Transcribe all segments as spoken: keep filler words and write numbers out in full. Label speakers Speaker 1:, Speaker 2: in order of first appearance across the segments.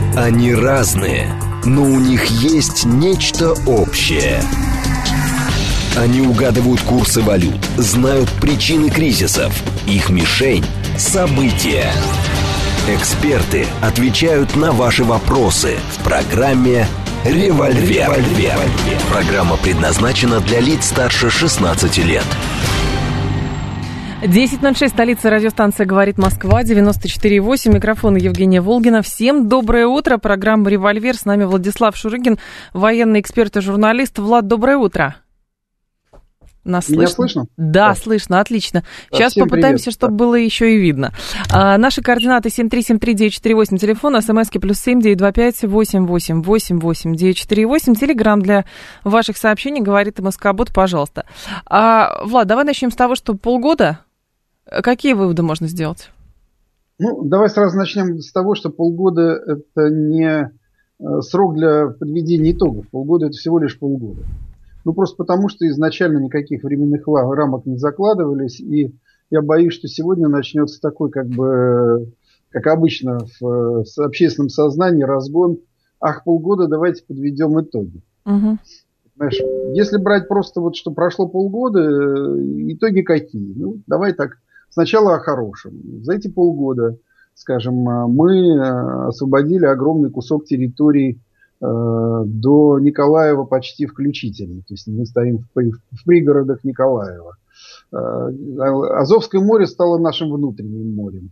Speaker 1: Они разные, но у них есть нечто общее. Они угадывают курсы валют, знают причины кризисов. Их мишень – события. Эксперты отвечают на ваши вопросы в программе «Револьвер». Револьвер. Программа предназначена для лиц старше шестнадцати лет.
Speaker 2: десять ноль шесть, столица, радиостанция «Говорит Москва», девяносто четыре и восемь, микрофон Евгения Волгина. Всем доброе утро, программа «Револьвер», с нами Владислав Шурыгин, военный эксперт и журналист. Влад, доброе утро. Нас
Speaker 3: Меня
Speaker 2: слышно?
Speaker 3: слышно?
Speaker 2: Да,
Speaker 3: да,
Speaker 2: слышно, отлично.
Speaker 3: Да,
Speaker 2: сейчас попытаемся,
Speaker 3: привет.
Speaker 2: чтобы
Speaker 3: да.
Speaker 2: было еще и видно. А, наши координаты семь три семь три девять четыре восемь, телефон, смски плюс семь девять два пять восемь восемь восемь восемь девять четыре восемь, телеграм для ваших сообщений, говорит МСК-бот, пожалуйста. А, Влад, давай начнем с того, что полгода. Какие выводы можно сделать?
Speaker 3: Ну, давай сразу начнем с того, что полгода – это не срок для подведения итогов. Полгода – это всего лишь полгода. Ну, просто потому, что изначально никаких временных рамок не закладывались, и я боюсь, что сегодня начнется такой, как бы, как обычно в, в общественном сознании, разгон. Ах, полгода, давайте подведем итоги.
Speaker 2: Угу.
Speaker 3: Знаешь, если брать просто вот, что прошло полгода, итоги какие? Ну, давай так, сначала о хорошем. За эти полгода, скажем, мы освободили огромный кусок территории до Николаева почти включительно. То есть мы стоим в, в пригородах Николаева. Азовское море стало нашим внутренним морем.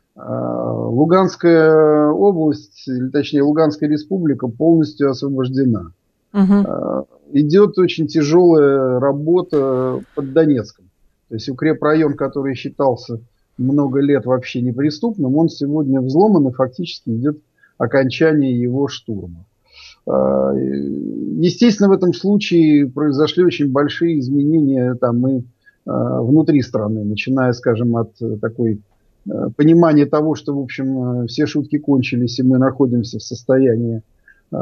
Speaker 3: Луганская область, или точнее Луганская республика полностью освобождена. Угу. Идет очень тяжелая работа под Донецком. То есть укрепрайон, который считался много лет вообще неприступным, он сегодня взломан, и фактически идет окончание его штурма. Естественно, в этом случае произошли очень большие изменения там и внутри страны, начиная, скажем, от такой понимания того, что, в общем, все шутки кончились, и мы находимся в состоянии, так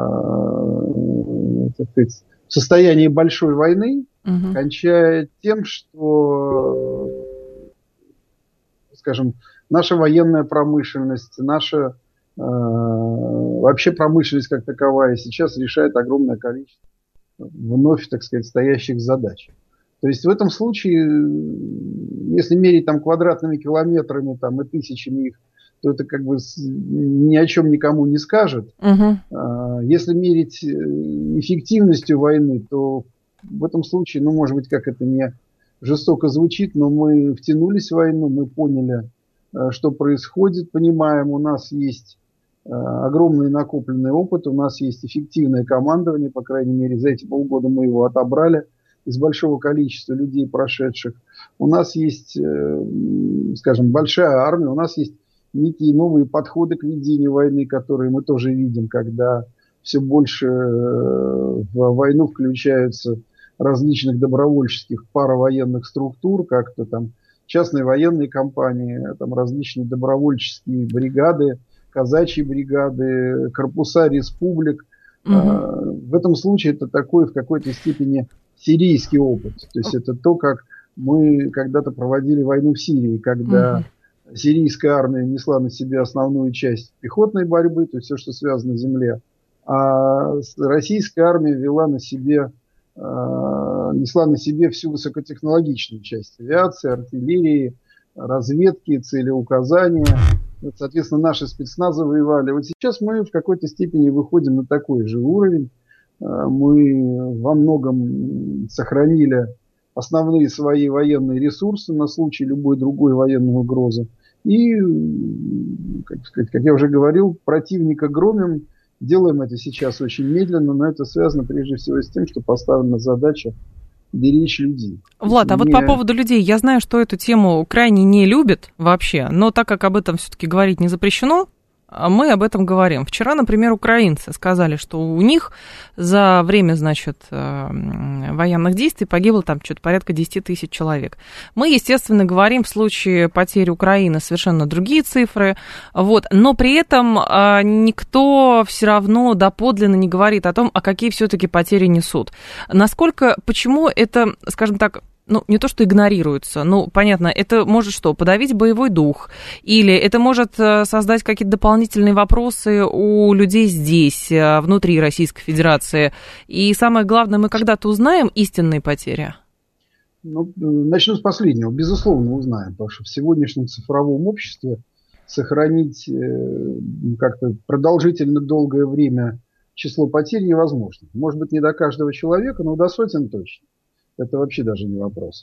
Speaker 3: сказать, в состоянии большой войны, угу. кончая тем, что, скажем, наша военная промышленность, наша вообще промышленность как таковая сейчас решает огромное количество вновь, так сказать, стоящих задач. То есть в этом случае, если мерить там квадратными километрами там, и тысячами их, то это как бы ни о чем никому не скажет. Uh-huh. Если мерить эффективностью войны, то в этом случае, ну, может быть, как это не жестоко звучит, но мы втянулись в войну, мы поняли, что происходит, понимаем, у нас есть огромный накопленный опыт, у нас есть эффективное командование, по крайней мере, за эти полгода мы его отобрали из большого количества людей, прошедших. У нас есть, скажем, большая армия, у нас есть некие новые подходы к ведению войны, которые мы тоже видим, когда все больше в войну включаются различных добровольческих паравоенных структур, как-то там частные военные компании, там различные добровольческие бригады, казачьи бригады, корпуса республик. Угу. В этом случае это такой в какой-то степени сирийский опыт. То есть это то, как мы когда-то проводили войну в Сирии, когда угу. сирийская армия несла на себе основную часть пехотной борьбы, то есть все, что связано с землей, а российская армия вела на себе, несла на себе всю высокотехнологичную часть авиации, артиллерии, разведки, целеуказания. Соответственно, наши спецназы воевали. Вот сейчас мы в какой-то степени выходим на такой же уровень. Мы во многом сохранили основные свои военные ресурсы на случай любой другой военной угрозы. И, как сказать, как я уже говорил, противника громим. Делаем это сейчас очень медленно, но это связано прежде всего с тем, что поставлена задача беречь людей.
Speaker 2: Влад, а
Speaker 3: не...
Speaker 2: вот по поводу людей, я знаю, что эту тему крайне не любят вообще, но так как об этом все-таки говорить не запрещено, мы об этом говорим. Вчера, например, украинцы сказали, что у них за время, значит, военных действий погибло там что-то порядка десять тысяч человек. Мы, естественно, говорим в случае потери Украины совершенно другие цифры, вот, но при этом никто все равно доподлинно не говорит о том, а какие все-таки потери несут. Насколько, почему это, скажем так, ну, не то что игнорируются, ну, понятно, это может что, подавить боевой дух, или это может создать какие-то дополнительные вопросы у людей здесь, внутри Российской Федерации. И самое главное, мы когда-то узнаем истинные потери?
Speaker 3: Ну, начну с последнего. Безусловно, узнаем, потому что в сегодняшнем цифровом обществе сохранить э, как-то продолжительно долгое время число потерь невозможно. Может быть, не до каждого человека, но до сотен точно. Это вообще даже не вопрос.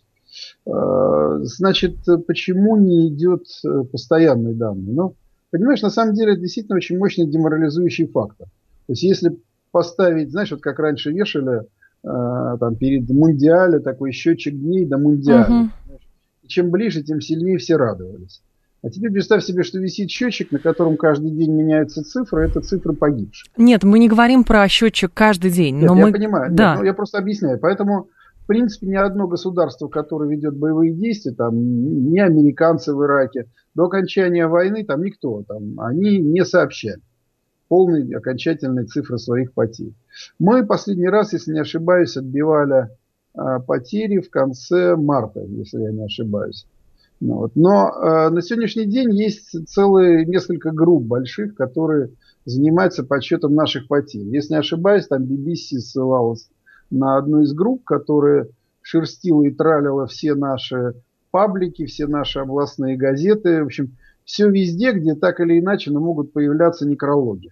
Speaker 3: Значит, почему не идет постоянные данные? Ну, понимаешь, на самом деле это действительно очень мощный деморализующий фактор. То есть, если поставить, знаешь, вот как раньше вешали там, перед Мундиале такой счетчик дней до Мундиаля. Uh-huh. Чем ближе, тем сильнее все радовались. А теперь представь себе, что висит счетчик, на котором каждый день меняются цифры, это цифры погибших.
Speaker 2: Нет, мы не говорим про счетчик каждый день.
Speaker 3: Нет,
Speaker 2: но
Speaker 3: я
Speaker 2: мы...
Speaker 3: понимаю,
Speaker 2: да.
Speaker 3: Нет, ну, я просто объясняю. Поэтому, в принципе, ни одно государство, которое ведет боевые действия, там, ни американцы в Ираке, до окончания войны, там никто, там, они не сообщали полной окончательной цифры своих потерь. Мы последний раз, если не ошибаюсь, отбивали а, потери в конце марта, если я не ошибаюсь. Ну, вот. Но э, на сегодняшний день есть целые несколько групп больших, которые занимаются подсчетом наших потерь. Если не ошибаюсь, там би би си ссылалась на одну из групп, которая шерстила и тралила все наши паблики, все наши областные газеты. В общем, все везде, где так или иначе но могут появляться некрологи.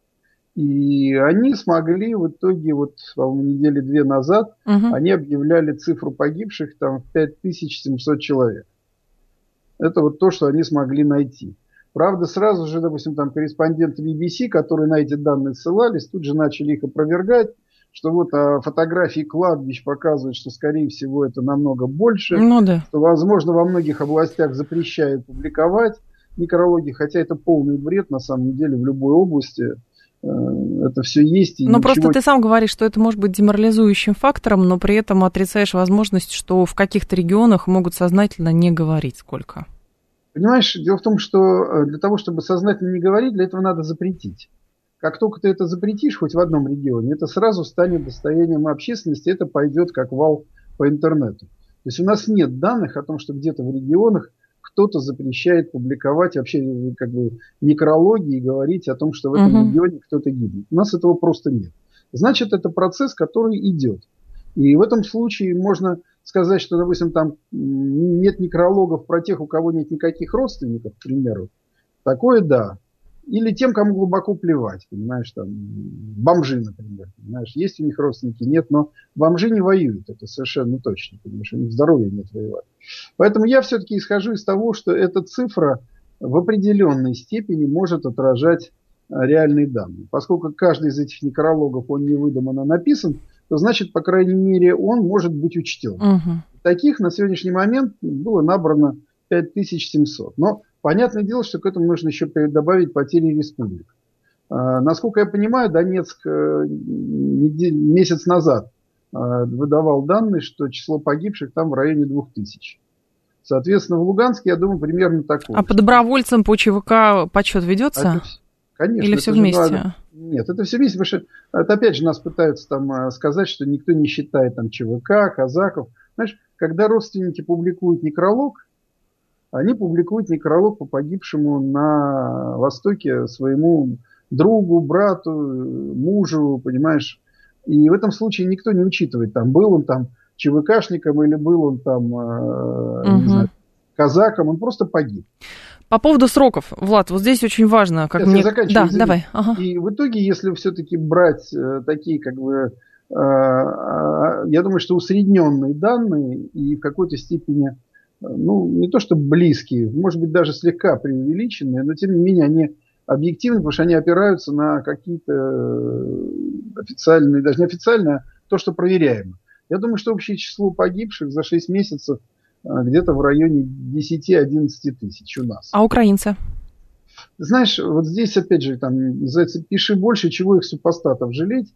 Speaker 3: И они смогли в итоге, вот, по-моему, недели две назад, угу. они объявляли цифру погибших там в пять тысяч семьсот человек. Это вот то, что они смогли найти. Правда, сразу же, допустим, там корреспонденты би би си, которые на эти данные ссылались, тут же начали их опровергать, что вот а, фотографии кладбищ показывают, что, скорее всего, это намного больше.
Speaker 2: Ну, да.
Speaker 3: Что, возможно, во многих областях запрещают публиковать некрологи, хотя это полный бред, на самом деле, в любой области. Это все есть.
Speaker 2: Но ничего... просто ты сам говоришь, что это может быть деморализующим фактором, но при этом отрицаешь возможность, что в каких-то регионах могут сознательно не говорить сколько.
Speaker 3: Понимаешь, дело в том, что для того, чтобы сознательно не говорить, для этого надо запретить. Как только ты это запретишь хоть в одном регионе, это сразу станет достоянием общественности, это пойдет как вал по интернету. То есть у нас нет данных о том, что где-то в регионах кто-то запрещает публиковать вообще как бы некрологи и говорить о том, что в этом uh-huh. регионе кто-то гибнет. У нас этого просто нет. Значит, это процесс, который идет. И в этом случае можно сказать, что, допустим, там нет некрологов про тех, у кого нет никаких родственников, к примеру. Такое да. Или тем, кому глубоко плевать, понимаешь, там, бомжи, например, понимаешь, есть у них родственники, нет, но бомжи не воюют, это совершенно точно, понимаешь, у них здоровья нет воевать. Поэтому я все-таки исхожу из того, что эта цифра в определенной степени может отражать реальные данные. Поскольку каждый из этих некрологов, он не выдуманно написан, то значит, по крайней мере, он может быть учтен. Угу. Таких на сегодняшний момент было набрано пять тысяч семьсот. Но понятное дело, что к этому нужно еще добавить потери республик. А, насколько я понимаю, Донецк а, недель, месяц назад а, выдавал данные, что число погибших там в районе двух тысяч. Соответственно, в Луганске, я думаю, примерно такое.
Speaker 2: А по добровольцам по ЧВК подсчет ведется?
Speaker 3: Это, конечно.
Speaker 2: Или все вместе?
Speaker 3: Же, нет, это все вместе, потому что это, опять же, нас пытаются там сказать, что никто не считает там ЧВК, казаков. Знаешь, когда родственники публикуют некролог, они публикуют некролог по погибшему на Востоке своему другу, брату, мужу, понимаешь. И в этом случае никто не учитывает, там, был он там ЧВКшником или был он там, э, угу. не знаю, казаком, он просто погиб.
Speaker 2: По поводу сроков, Влад, вот здесь очень важно, как
Speaker 3: Сейчас
Speaker 2: мне...
Speaker 3: я заканчиваю,
Speaker 2: да, давай. Ага.
Speaker 3: И в итоге, если все-таки брать э, такие, как бы, э, э, я думаю, что усредненные данные и в какой-то степени ну, не то что близкие, может быть, даже слегка преувеличенные, но, тем не менее, они объективны, потому что они опираются на какие-то официальные, даже не официальные, а то, что проверяемо. Я думаю, что общее число погибших за шесть месяцев где-то в районе десять-одиннадцать тысяч у нас.
Speaker 2: А украинцы?
Speaker 3: Знаешь, вот здесь, опять же, там, называется, пиши больше, чего их супостатов жалеть.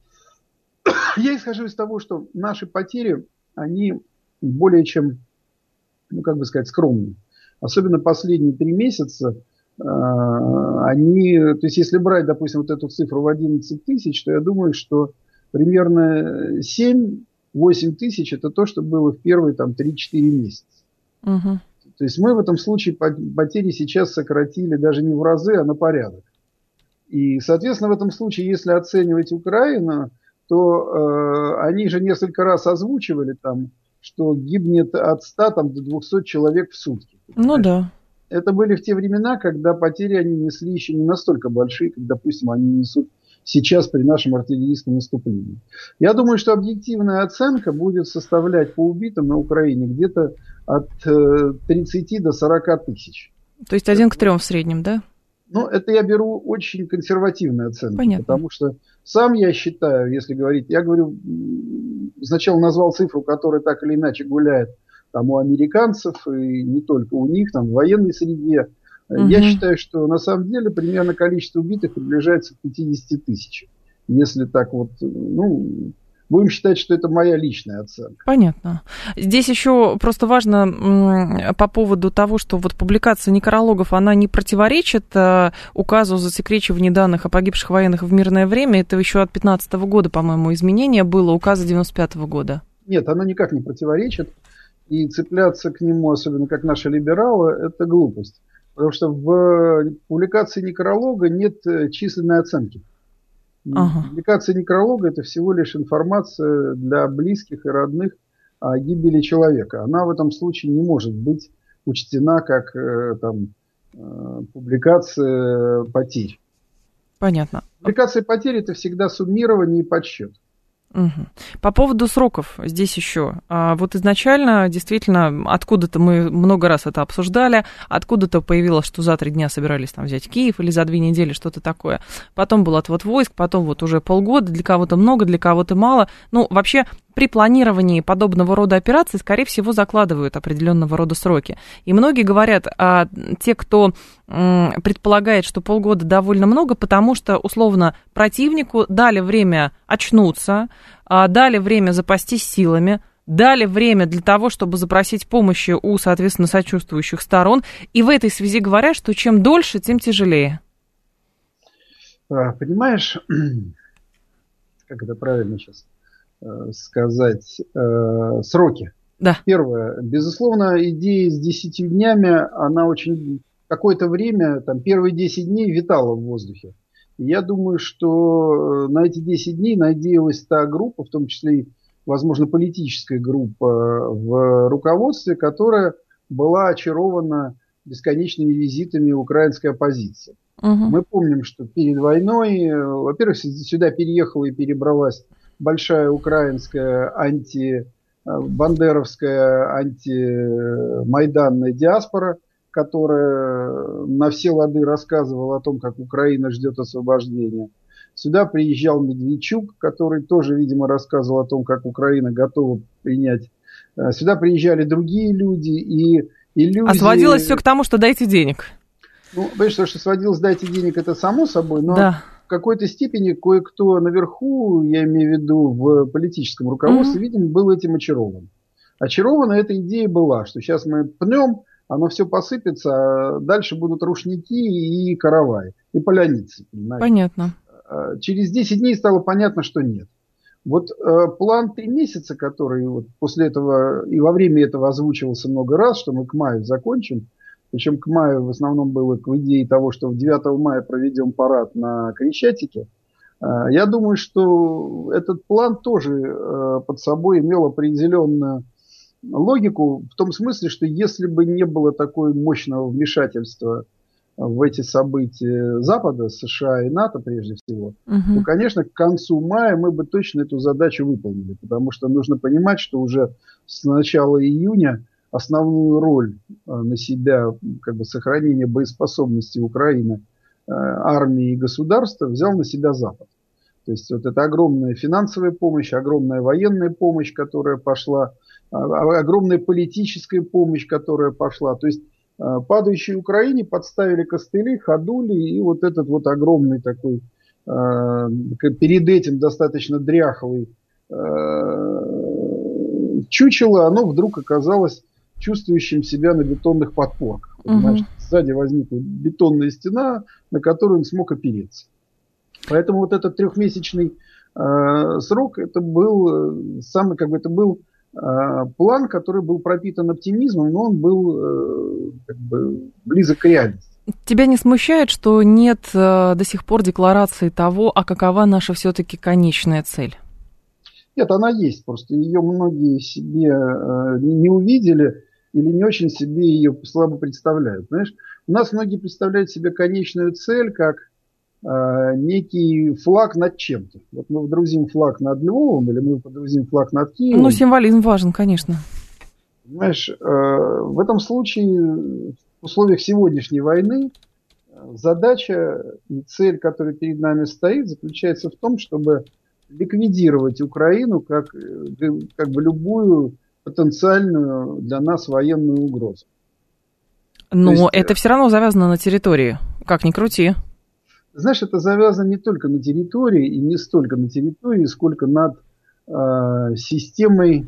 Speaker 3: Я исхожу из того, что наши потери, они более чем... ну, как бы сказать, скромные. Особенно последние три месяца, э, они, то есть, если брать, допустим, вот эту цифру в одиннадцать тысяч, то я думаю, что примерно семь восемь тысяч – это то, что было в первые там, три-четыре месяца. Угу. То есть мы в этом случае потери сейчас сократили даже не в разы, а на порядок. И, соответственно, в этом случае, если оценивать Украину, то э, они же несколько раз озвучивали, там, что гибнет от ста там, до двухсот человек в сутки.
Speaker 2: Ну да.
Speaker 3: Это были в те времена, когда потери они несли еще не настолько большие, как, допустим, они несут сейчас при нашем артиллерийском наступлении. Я думаю, что объективная оценка будет составлять по убитым на Украине где-то от тридцати до сорока тысяч.
Speaker 2: То есть один к трем в среднем, да?
Speaker 3: Ну, это я беру очень консервативную оценку.
Speaker 2: Понятно.
Speaker 3: Потому что сам я считаю, если говорить, я говорю, сначала назвал цифру, которая так или иначе гуляет там у американцев и не только у них, там в военной среде. Угу. Я считаю, что на самом деле примерно количество убитых приближается к пятидесяти тысячам. Если так вот, ну, будем считать, что это моя личная оценка.
Speaker 2: Понятно. Здесь еще просто важно по поводу того, что вот публикация некрологов, она не противоречит указу о засекречивании данных о погибших военных в мирное время. Это еще от пятнадцатого года, по-моему, изменение было, указа девяносто пятого года.
Speaker 3: Нет, оно никак не противоречит. И цепляться к нему, особенно как наши либералы, это глупость. Потому что в публикации некролога нет численной оценки. Ага. Публикация некролога – это всего лишь информация для близких и родных о гибели человека. Она в этом случае не может быть учтена как там, публикация потерь.
Speaker 2: Понятно.
Speaker 3: Публикация потерь – это всегда суммирование и подсчет.
Speaker 2: Угу. По поводу сроков здесь еще. Вот изначально, действительно, откуда-то мы много раз это обсуждали, откуда-то появилось, что за три дня собирались там взять Киев или за две недели, что-то такое. Потом был отвод войск, потом вот уже полгода, для кого-то много, для кого-то мало. Ну, вообще, при планировании подобного рода операций, скорее всего, закладывают определенного рода сроки. И многие говорят, а те, кто м, предполагает, что полгода довольно много, потому что, условно, противнику дали время очнуться, а, дали время запастись силами, дали время для того, чтобы запросить помощи у, соответственно, сочувствующих сторон. И в этой связи говорят, что чем дольше, тем тяжелее.
Speaker 3: Понимаешь, как это правильно сейчас сказать, э, сроки.
Speaker 2: Да.
Speaker 3: Первое. Безусловно, идея с десятью днями, она очень какое-то время, там, первые десять дней витала в воздухе. И я думаю, что на эти десять дней надеялась та группа, в том числе и, возможно, политическая группа в руководстве, которая была очарована бесконечными визитами украинской оппозиции. Угу. Мы помним, что перед войной, во-первых, сюда переехала и перебралась большая украинская антибандеровская, антимайданная диаспора, которая на все лады рассказывала о том, как Украина ждет освобождения. Сюда приезжал Медведчук, который тоже, видимо, рассказывал о том, как Украина готова принять. Сюда приезжали другие люди. И иллюзии... А
Speaker 2: сводилось все к тому, что дайте денег.
Speaker 3: Ну, понимаешь, то, что сводилось дайте денег, это само собой, но...
Speaker 2: Да.
Speaker 3: В какой-то степени кое-кто наверху, я имею в виду в политическом руководстве, mm-hmm. видимо, был этим очарован. Очарована эта идея была, что сейчас мы пнем, оно все посыпется, а дальше будут рушники и караваи, и поляницы. Понимаете?
Speaker 2: Понятно.
Speaker 3: Через десять дней стало понятно, что нет. Вот э, план три месяца, который вот после этого и во время этого озвучивался много раз, что мы к маю закончим, причем к маю в основном было к идее того, что девятого мая проведем парад на Крещатике. Я думаю, что этот план тоже под собой имел определенную логику, в том смысле, что если бы не было такого мощного вмешательства в эти события Запада, США и НАТО прежде всего, угу. то, конечно, к концу мая мы бы точно эту задачу выполнили. Потому что нужно понимать, что уже с начала июня основную роль на себя, как бы, сохранения боеспособности Украины, армии и государства взял на себя Запад. То есть вот это огромная финансовая помощь, огромная военная помощь, которая пошла, огромная политическая помощь, которая пошла. То есть падающей Украине подставили костыли, ходули, и вот этот вот огромный такой, перед этим достаточно дряхлый чучело, оно вдруг оказалось чувствующим себя на бетонных подпорках. Понимаешь, uh-huh. сзади возникла бетонная стена, на которую он смог опереться. Поэтому вот этот трехмесячный э, срок это был самый, как бы это был э, план, который был пропитан оптимизмом, но он был э, как бы близок к реальности.
Speaker 2: Тебя не смущает, что нет э, до сих пор декларации того, а какова наша все-таки конечная цель?
Speaker 3: Нет, она есть, просто ее многие себе э, не увидели или не очень себе ее слабо представляют. Знаешь, у нас многие представляют себе конечную цель как э, некий флаг над чем-то. Вот мы водрузим флаг над Львовом или мы водрузим флаг над Киевом.
Speaker 2: Ну, символизм важен, конечно.
Speaker 3: Понимаешь, э, в этом случае... В условиях сегодняшней войны задача и цель, которая перед нами стоит, заключается в том, чтобы ликвидировать Украину как, как бы любую потенциальную для нас военную угрозу.
Speaker 2: Но
Speaker 3: есть,
Speaker 2: это все равно завязано на территории, как ни крути.
Speaker 3: Знаешь, это завязано не только на территории и не столько на территории, сколько над э, системой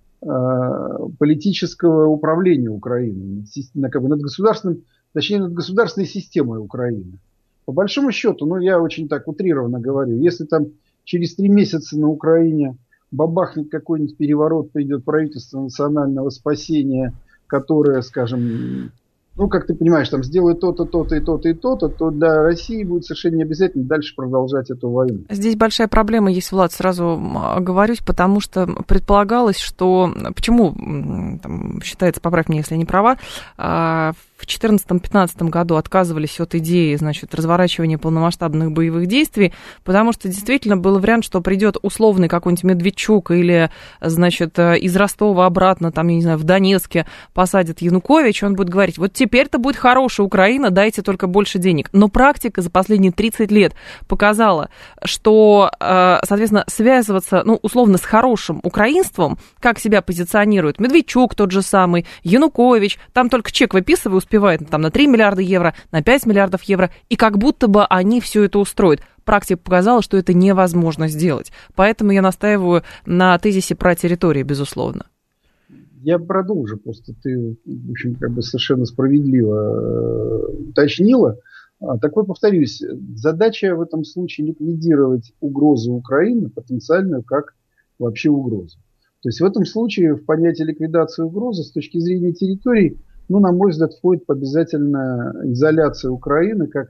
Speaker 3: политического управления Украиной, как бы над государственным, точнее над государственной системой Украины. По большому счету, ну я очень так утрированно говорю, если там через три месяца на Украине бабахнет какой-нибудь переворот, придет правительство национального спасения, которое, скажем, ну как ты понимаешь, там сделает то-то, то-то и то-то и то-то, то для России будет совершенно не обязательно дальше продолжать эту войну. Здесь
Speaker 2: большая проблема есть, Влад, сразу оговорюсь, потому что предполагалось, что... Почему, там, считается, поправь меня, если я не права, в две тысячи четырнадцатом-пятнадцатом году отказывались от идеи, значит, разворачивания полномасштабных боевых действий, потому что действительно был вариант, что придет условный какой-нибудь Медведчук или, значит, из Ростова обратно, там, я не знаю, в Донецке посадит Янукович, он будет говорить, вот теперь-то будет хорошая Украина, дайте только больше денег. Но практика за последние тридцать лет показала, что, соответственно, связываться, ну, условно, с хорошим украинством, как себя позиционирует Медведчук тот же самый, Янукович, там только чек выписывай, успевает там, на три миллиарда евро, на пять миллиардов евро, и как будто бы они все это устроят. Практика показала, что это невозможно сделать. Поэтому я настаиваю на тезисе про территорию, безусловно.
Speaker 3: Я продолжу, просто ты, в общем, как бы совершенно справедливо уточнила. Так вот, повторюсь, задача в этом случае ликвидировать угрозу Украины, потенциальную, как вообще угрозу. То есть в этом случае в понятие ликвидации угрозы с точки зрения территорий, ну, на мой взгляд, входит обязательно изоляция Украины как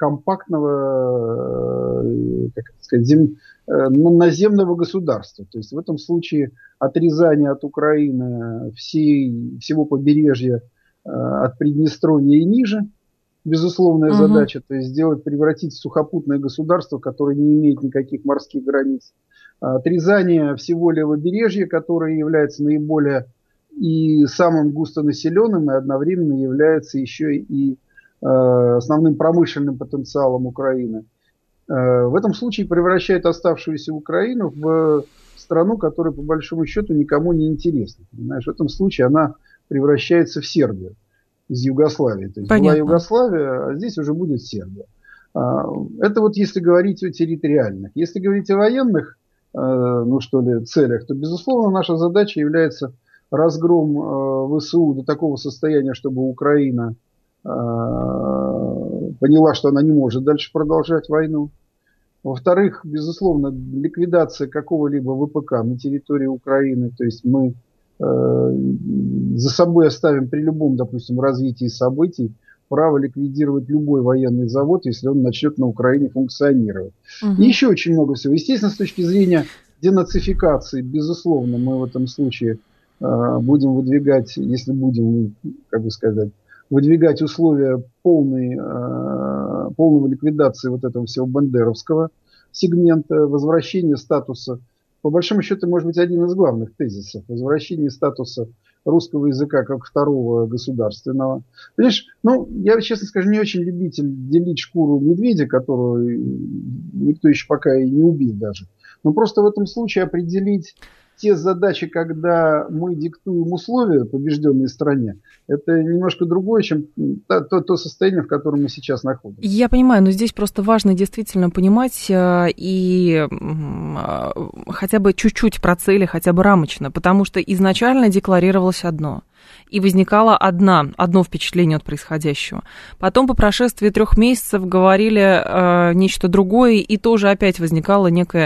Speaker 3: компактного, как сказать, зем... наземного государства. То есть в этом случае отрезание от Украины всей, всего побережья от Приднестровья и ниже, безусловная угу. задача, то есть сделать, превратить в сухопутное государство, которое не имеет никаких морских границ. Отрезание всего левобережья, которое является наиболее и самым густонаселенным, и одновременно является еще и э, основным промышленным потенциалом Украины. Э, в этом случае превращает оставшуюся Украину в страну, которая по большому счету никому не интересна. Понимаешь? В этом случае она превращается в Сербию из Югославии. То есть была Югославия, а здесь уже будет Сербия. Э, это вот если говорить о территориальных. Если говорить о военных, э, ну что ли, целях, то безусловно наша задача является разгром э, ВСУ до такого состояния, чтобы Украина э, поняла, что она не может дальше продолжать войну. Во-вторых, безусловно, ликвидация какого-либо ВПК на территории Украины. То есть мы э, за собой оставим при любом, допустим, развитии событий право ликвидировать любой военный завод, если он начнет на Украине функционировать. Угу. И еще очень много всего. Естественно, с точки зрения денацификации, безусловно, мы в этом случае будем выдвигать, если будем, как бы сказать, выдвигать условия полной, полной ликвидации вот этого всего бандеровского сегмента, возвращения статуса, по большому счету, может быть, один из главных тезисов, возвращение статуса русского языка как второго государственного. Понимаешь, ну, я, честно скажу, не очень любитель делить шкуру медведя, которую никто еще пока и не убил даже. Но просто в этом случае определить те задачи, когда мы диктуем условия побежденной стране, это немножко другое, чем то, то, то состояние, в котором мы сейчас находимся.
Speaker 2: Я понимаю, но здесь просто важно действительно понимать и хотя бы чуть-чуть про цели, хотя бы рамочно, потому что изначально декларировалось одно. И возникало одна, одно впечатление от происходящего. Потом по прошествии трех месяцев говорили э, нечто другое, и тоже опять возникало некое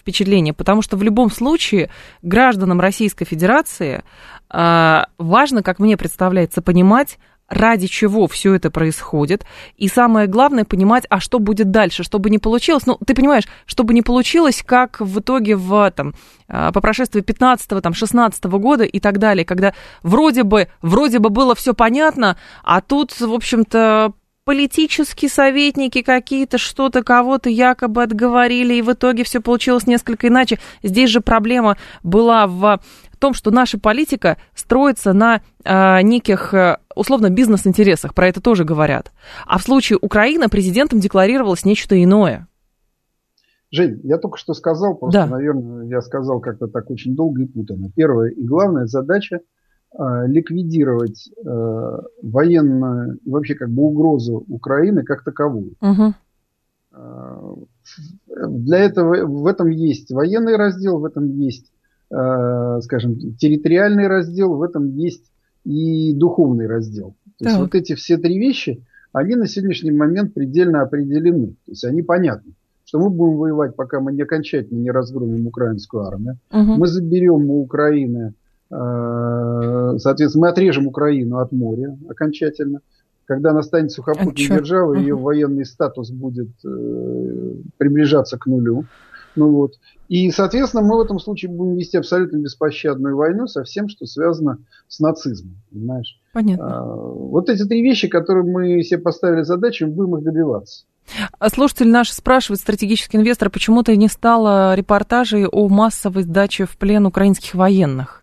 Speaker 2: впечатление, потому что в любом случае гражданам Российской Федерации важно, как мне представляется, понимать, ради чего все это происходит, и самое главное понимать, а что будет дальше, чтобы не получилось, ну, ты понимаешь, чтобы не получилось, как в итоге в, там, по прошествии пятнадцатого, там, шестнадцатого года и так далее, когда вроде бы, вроде бы было все понятно, а тут, в общем-то, политические советники какие-то, что-то, кого-то якобы отговорили, и в итоге все получилось несколько иначе. Здесь же проблема была в том, что наша политика строится на э, неких, э, условно, бизнес-интересах, про это тоже говорят. А в случае Украины президентом декларировалось нечто иное.
Speaker 3: Жень, я только что сказал, просто,
Speaker 2: да.
Speaker 3: наверное, я сказал как-то так очень долго и путанно. Первая и главная задача э, ликвидировать э, военную и вообще как бы угрозу Украины как таковую.
Speaker 2: Угу.
Speaker 3: Э, для этого в этом есть военный раздел, в этом есть, скажем, территориальный раздел, в этом есть и духовный раздел. То есть вот эти все три вещи, они на сегодняшний момент предельно определены. То есть они понятны, что мы будем воевать, пока мы не окончательно не разгромим украинскую армию. Угу. Мы заберем у Украины, соответственно, мы отрежем Украину от моря окончательно. Когда она станет сухопутной а державой, угу. ее военный статус будет приближаться к нулю. Ну вот. И, соответственно, мы в этом случае будем вести абсолютно беспощадную войну со всем, что связано с нацизмом. Понимаешь?
Speaker 2: Понятно.
Speaker 3: А, вот эти три вещи, которые мы себе поставили задачу, мы будем их добиваться.
Speaker 2: А слушатель наш спрашивает, стратегический инвестор, почему-то не стало репортажей о массовой сдаче в плен украинских военных?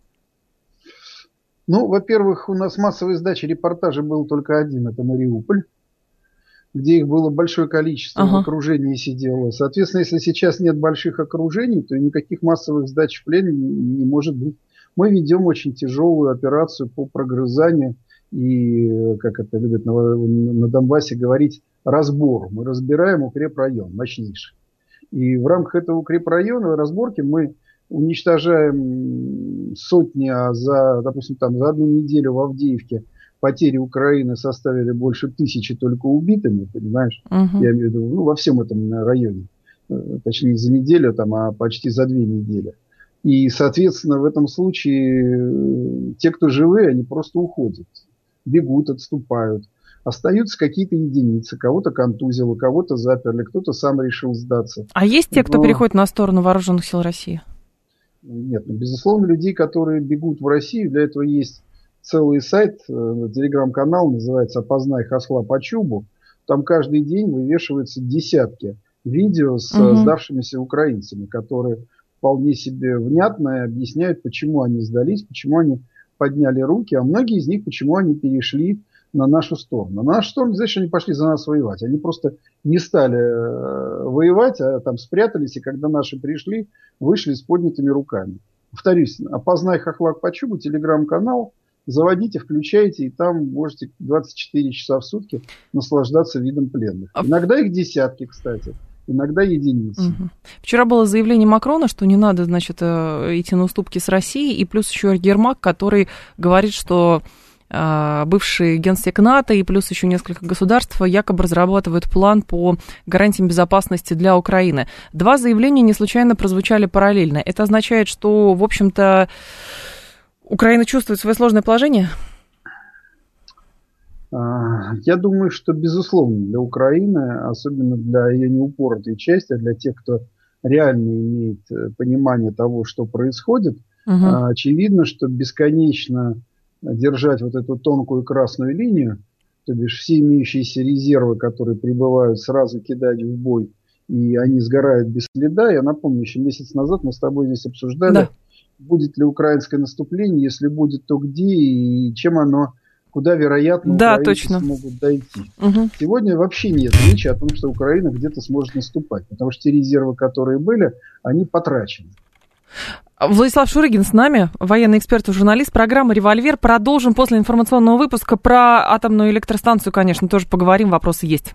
Speaker 3: Ну, во-первых, у нас массовой сдачи репортажей был только один, это Мариуполь, где их было большое количество, ага. в окружении сидело. Соответственно, если сейчас нет больших окружений, то никаких массовых сдач в плен не, не может быть. Мы ведем очень тяжелую операцию по прогрызанию и, как это любят на, на Донбассе говорить, разбору. Мы разбираем укрепрайон мощнейший. И в рамках этого укрепрайона разборки мы уничтожаем сотни, а за, допустим, там, за одну неделю в Авдеевке потери Украины составили больше тысячи только убитыми, понимаешь? Uh-huh. Я имею в виду, ну, во всем этом районе. Точнее, не за неделю, там, а почти за две недели. И, соответственно, в этом случае те, кто живые, они просто уходят. Бегут, отступают. Остаются какие-то единицы. Кого-то контузило, кого-то заперли, кто-то сам решил сдаться.
Speaker 2: А есть те, кто Но... переходит на сторону вооруженных сил России?
Speaker 3: Нет, ну, безусловно, людей, которые бегут в Россию, для этого есть целый сайт, телеграм-канал, называется «Опознай хохла по чубу». Там каждый день вывешиваются десятки видео с угу. сдавшимися украинцами, которые вполне себе внятно объясняют, почему они сдались, почему они подняли руки, а многие из них, почему они перешли на нашу сторону. На нашу сторону, значит, они пошли за нас воевать. Они просто не стали воевать, а там спрятались, и когда наши пришли, вышли с поднятыми руками. Повторюсь, «Опознай хохла по чубу», телеграм-канал, заводите, включайте, и там можете двадцать четыре часа в сутки наслаждаться видом пленных. Иногда их десятки, кстати, иногда единицы. Угу. Вчера
Speaker 2: было заявление Макрона, что не надо, значит, идти на уступки с Россией, и плюс еще Ермак, который говорит, что э, бывший генсек НАТО и плюс еще несколько государств якобы разрабатывают план по гарантиям безопасности для Украины. Два заявления не случайно прозвучали параллельно. Это означает, что, в общем-то, Украина чувствует свое сложное положение?
Speaker 3: Я думаю, что, безусловно, для Украины, особенно для ее неупоротой части, для тех, кто реально имеет понимание того, что происходит, угу. очевидно, что бесконечно держать вот эту тонкую красную линию, то бишь все имеющиеся резервы, которые прибывают, сразу кидать в бой, и они сгорают без следа. Я напомню, еще месяц назад мы с тобой здесь обсуждали, да. будет ли украинское наступление, если будет, то где и чем оно, куда, вероятно,
Speaker 2: да,
Speaker 3: украинцы
Speaker 2: точно.
Speaker 3: смогут дойти.
Speaker 2: Угу.
Speaker 3: Сегодня вообще нет речи о том, что Украина где-то сможет наступать, потому что те резервы, которые были, они потрачены.
Speaker 2: Владислав Шурыгин с нами, военный эксперт и журналист. Программа «Револьвер». Продолжим после информационного выпуска. Про атомную электростанцию, конечно, тоже поговорим, вопросы есть.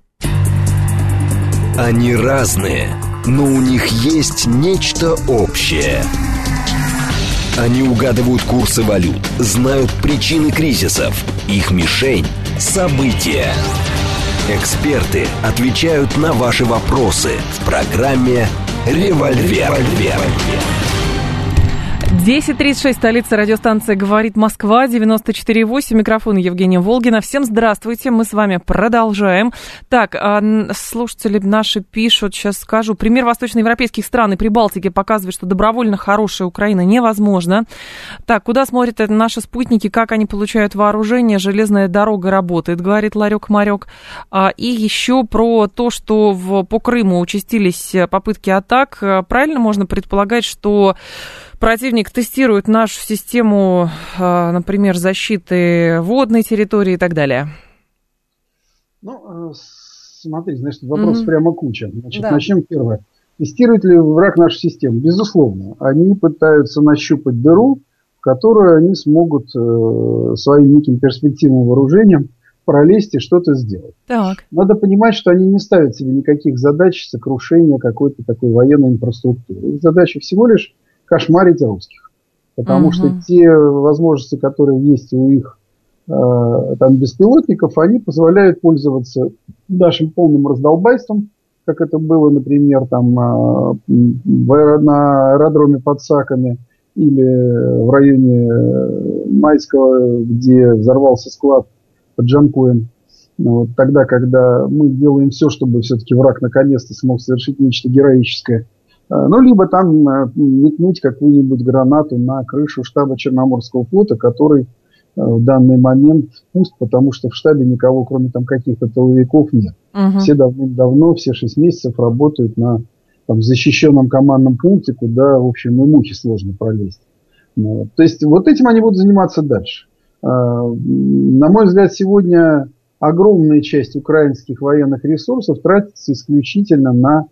Speaker 1: Они разные, но у них есть нечто общее. Они угадывают курсы валют, знают причины кризисов, их мишень – события. Эксперты отвечают на ваши вопросы в программе Револьвер.
Speaker 2: десять тридцать шесть, столица, радиостанция «Говорит Москва», девяносто четыре восемь, микрофон Евгения Волгина. Всем здравствуйте, мы с вами продолжаем. Так, слушатели наши пишут, сейчас скажу, пример восточноевропейских стран и Прибалтики показывает, что добровольно хорошая Украина невозможно. Так, куда смотрят наши спутники, как они получают вооружение, железная дорога работает, говорит Ларек-Марек. И еще про то, что в, по Крыму участились попытки атак. Правильно можно предполагать, что противник тестирует нашу систему, например, защиты водной территории и так далее?
Speaker 3: Ну, смотри, значит, вопрос mm-hmm. прямо куча. Значит, да. Начнем первое. Тестирует ли враг нашу систему? Безусловно. Они пытаются нащупать дыру, в которую они смогут э, своим неким перспективным вооружением пролезть и что-то сделать. Так. Надо понимать, что они не ставят себе никаких задач сокрушения какой-то такой военной инфраструктуры. Их задача всего лишь кошмарить русских. Потому угу. что те возможности, которые есть у их э, там, беспилотников, они позволяют пользоваться нашим полным раздолбайством, как это было, например, там, э, в аэро, на аэродроме под Саками или в районе Майского, где взорвался склад под Джанкоем. Вот, тогда, когда мы делаем все, чтобы все-таки враг наконец-то смог совершить нечто героическое. Ну, либо там метнуть какую-нибудь гранату на крышу штаба Черноморского флота, который в данный момент пуст, потому что в штабе никого, кроме там каких-то тыловиков, нет. Угу. Все давным-давно, все шесть месяцев работают на там, защищенном командном пункте, куда, в общем, и мухе сложно пролезть. Вот. То есть вот этим они будут заниматься дальше. На мой взгляд, сегодня огромная часть украинских военных ресурсов тратится исключительно на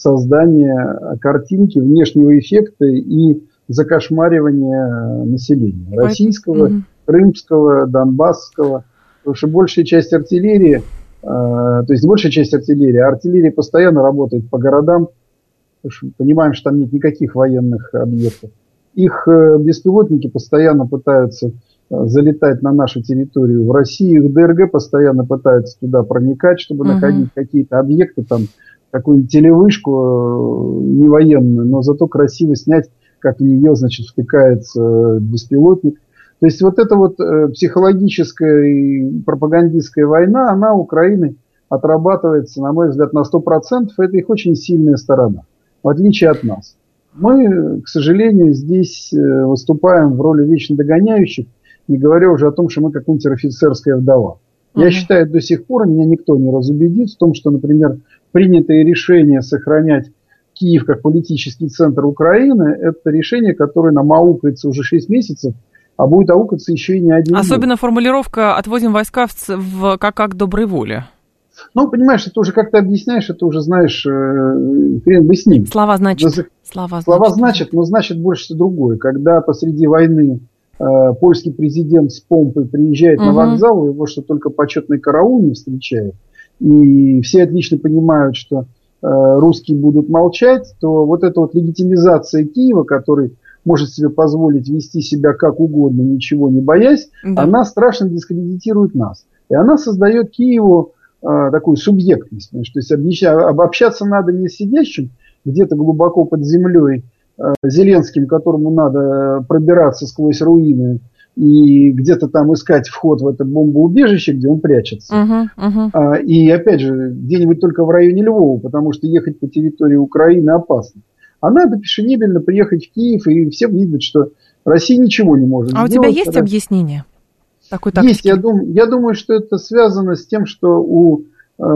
Speaker 3: создание картинки, внешнего эффекта и закошмаривания населения. Российского, mm-hmm. крымского, донбасского. Потому что большая часть артиллерии, э, то есть большая часть артиллерии, а артиллерия постоянно работает по городам. Потому что понимаем, что там нет никаких военных объектов. Их э, беспилотники постоянно пытаются э, залетать на нашу территорию в Россию. Их ДРГ постоянно пытаются туда проникать, чтобы mm-hmm. находить какие-то объекты там, какую-нибудь телевышку не военную, но зато красиво снять, как в нее, значит, втыкается беспилотник. То есть вот эта вот психологическая и пропагандистская война, она Украины отрабатывается, на мой взгляд, на сто процентов. Это их очень сильная сторона, в отличие от нас. Мы, к сожалению, здесь выступаем в роли вечно догоняющих, не говоря уже о том, что мы как унтер-офицерская вдова. Я uh-huh. считаю, до сих пор меня никто не разубедит в том, что, например, принятое решение сохранять Киев как политический центр Украины, это решение, которое нам аукается уже шесть месяцев, а будет аукаться еще и не один год.
Speaker 2: Особенно формулировка «отводим войска в, в как акт доброй воли».
Speaker 3: Ну, понимаешь, это уже как ты объясняешь, это уже знаешь, э, хрен бы с ним.
Speaker 2: Слова значит.
Speaker 3: Но,
Speaker 2: слова,
Speaker 3: слова
Speaker 2: значит,
Speaker 3: значит, но значит больше всего другое. Когда посреди войны э, польский президент с помпой приезжает угу. на вокзал, его что только почетный караул не встречает, и все отлично понимают, что э, русские будут молчать, то вот эта вот легитимизация Киева, который может себе позволить вести себя как угодно, ничего не боясь, да. она страшно дискредитирует нас. И она создает Киеву э, такую субъектность. То есть объясня, обобщаться надо не с сидящим где-то глубоко под землей э, Зеленским, которому надо пробираться сквозь руины, и где-то там искать вход в это бомбоубежище, где он прячется. Uh-huh, uh-huh. А, и опять же, где-нибудь только в районе Львова, потому что ехать по территории Украины опасно. А надо пешенебельно приехать в Киев, и все видят, что Россия ничего не может
Speaker 2: а
Speaker 3: сделать.
Speaker 2: А у тебя есть когда... объяснение такой тактики?
Speaker 3: Есть. Я, дум... я думаю, что это связано с тем, что у э,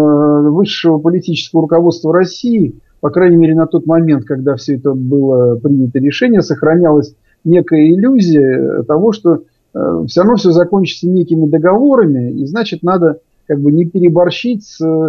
Speaker 3: высшего политического руководства России, по крайней мере на тот момент, когда все это было принято решение, сохранялось некая иллюзия того, что э, все равно все закончится некими договорами, и значит надо как бы не переборщить с, э,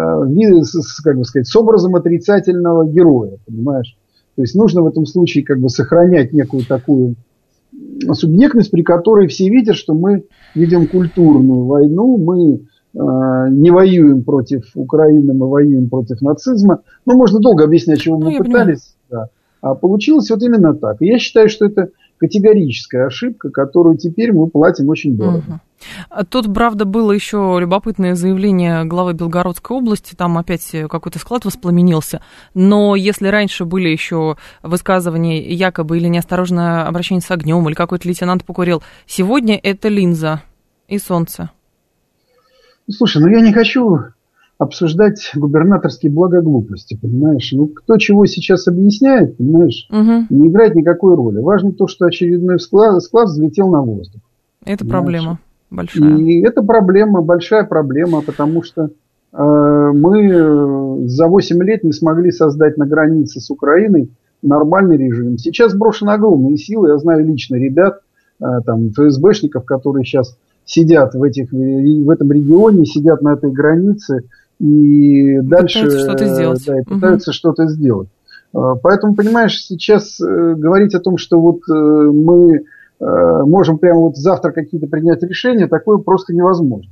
Speaker 3: с, как бы сказать, с образом отрицательного героя, понимаешь? То есть нужно в этом случае как бы сохранять некую такую субъектность, при которой все видят, что мы ведем культурную войну, мы э, не воюем против Украины, мы воюем против нацизма. Ну, можно долго объяснять, чего мы ну, пытались. Да. А получилось вот именно так. И я считаю, что это категорическая ошибка, которую теперь мы платим очень дорого.
Speaker 2: Угу. Тут, правда, было еще любопытное заявление главы Белгородской области, там опять какой-то склад воспламенился, но если раньше были еще высказывания якобы или неосторожное обращение с огнем, или какой-то лейтенант покурил, сегодня это линза и солнце.
Speaker 3: Слушай, ну я не хочу обсуждать губернаторские благоглупости, понимаешь? Ну, кто чего сейчас объясняет, понимаешь, угу. не играет никакой роли. Важно то, что очередной склад, склад взлетел на воздух.
Speaker 2: Это понимаешь? Проблема большая.
Speaker 3: И это проблема, большая проблема, потому что э, мы за восемь лет не смогли создать на границе с Украиной нормальный режим. Сейчас брошены огромные силы, я знаю лично ребят, э, там, эф эс бэшников, которые сейчас сидят в, этих, в этом регионе, сидят на этой границе, и дальше
Speaker 2: пытаются что-то сделать.
Speaker 3: Да, и пытаются угу. что-то сделать. Поэтому, понимаешь, сейчас говорить о том, что вот мы можем прямо вот завтра какие-то принять решения, такое просто невозможно.